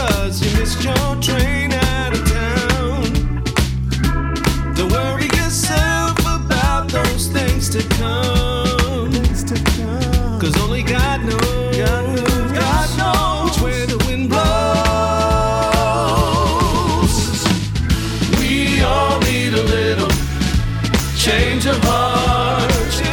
'cause you missed your train out of town. Don't worry yourself about those things to come, 'cause only God knows, God knows which way the wind blows. We all need a little change of heart.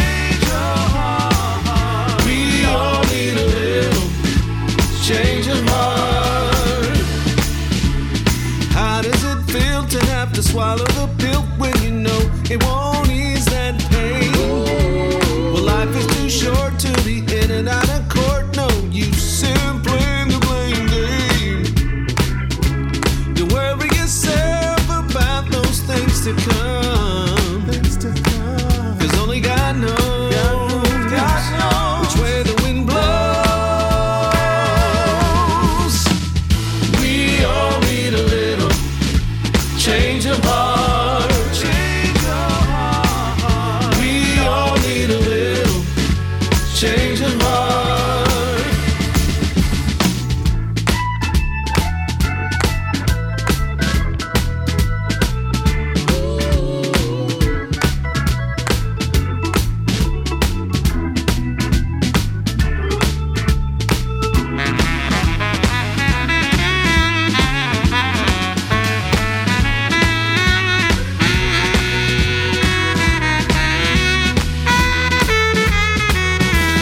We all need a little change of heart. How does it feel to have to swallow the pill when you know it won't ease that pain? Well, life is too short to be in and out of court. No use in playing the blame game. Don't worry yourself about those things to come, 'cause only God knows, which way the wind blows. We all need a little change of heart. We all need a little change of heart.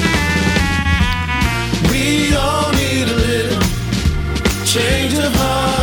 We all need a little change of heart.